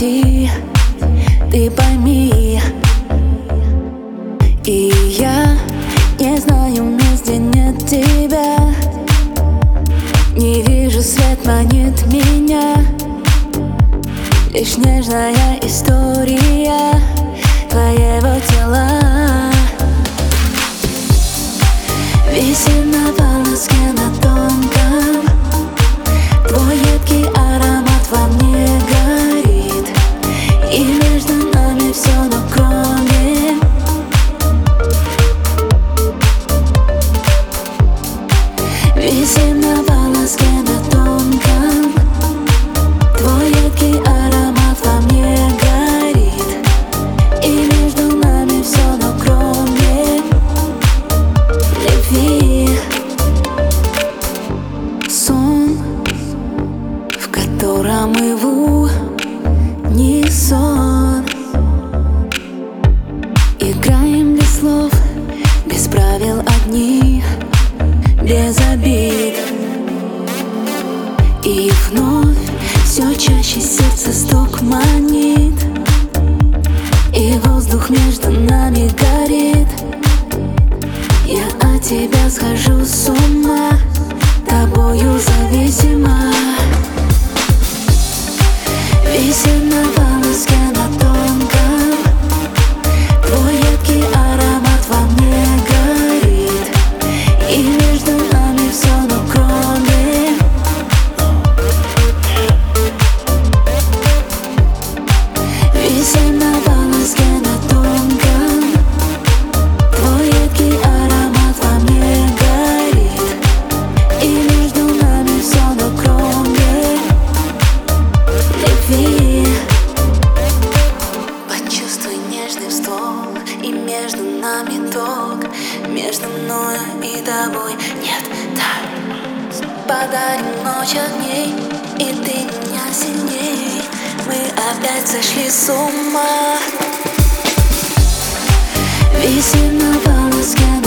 уйти, ты пойми. И я не знаю мест, где нет тебя. Не вижу, свет манит меня. Лишь нежная история твоего тела висит на волоске, на тонком. Твой едкий аромат во мне горит, и между нами все, но кроме. Висит на волоске, на тонком. Твой едкий аромат во мне горит, и между нами все, но кроме любви. Сон, в котором его не сон. Играем без слов, без правил, одни, без обид. И вновь все чаще сердце стук манит, и воздух между нами горит. Я от тебя схожу с ума, тобою зависима. Висит на волоске, на тонком. Твой едкий аромат во мне горит, и между нами все, но кроме. Висит на волоске, на тонком. Твой едкий аромат во мне горит, и между нами все, но кроме любви. Почувствуй нежный вздох, и между нами ток. Между мною и тобой нет так. Подарим ночь огней, и ты меня сильней. Мы опять сошли с ума. Висит на волоске,